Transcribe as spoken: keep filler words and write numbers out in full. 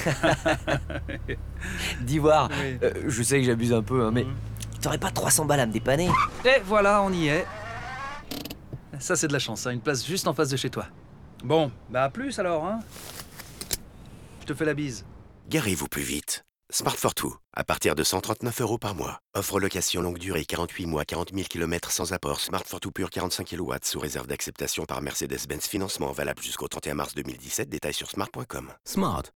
D'ivoire, Oui. euh, je sais que j'abuse un peu, hein, mais Mhm. t'aurais pas trois cents balles à me dépanner? Et voilà, on y est. Ça, c'est de la chance, hein, une place juste en face de chez toi. Bon, bah à plus alors, hein. Je te fais la bise. Garez-vous plus vite. Smart Fortwo, à partir de cent trente-neuf euros par mois. Offre location longue durée quarante-huit mois, quarante mille kilomètres sans apport. Smart Fortwo pur quarante-cinq kilowatts sous réserve d'acceptation par Mercedes-Benz. Financement valable jusqu'au trente et un mars deux mille dix-sept. Détails sur smart point com. Smart.